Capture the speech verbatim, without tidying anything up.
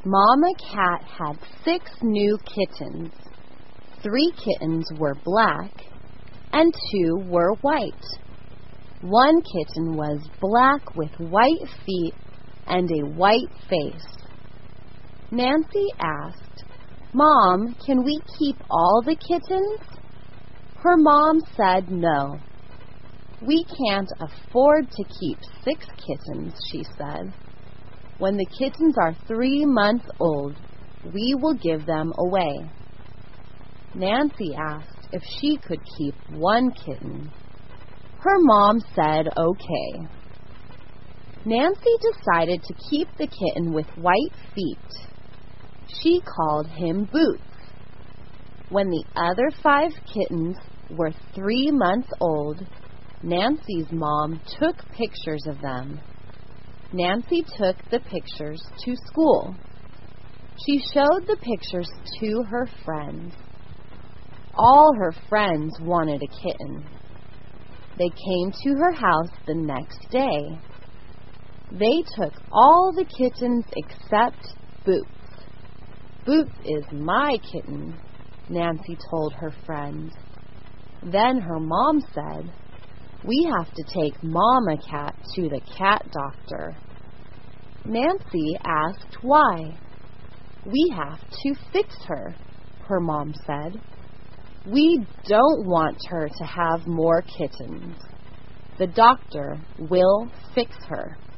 Mama Cat had six new kittens. Three kittens were black and two were white. One kitten was black with white feet and a white face. Nancy asked, "Mom, can we keep all the kittens?" Her mom said no. "We can't afford to keep six kittens," she said. "When the kittens are three months old, we will give them away." Nancy asked if she could keep one kitten. Her mom said okay. Nancy decided to keep the kitten with white feet. She called him Boots. When the other five kittens were three months old, Nancy's mom took pictures of them. Nancy took the pictures to school. She showed the pictures to her friends. All her friends wanted a kitten. They came to her house the next day. They took all the kittens except Boots. "Boots is my kitten," Nancy told her friends. Then her mom said, "We have to take Mama Cat to the cat doctor." Nancy asked why. "We have to fix her," her mom said. "We don't want her to have more kittens. The doctor will fix her."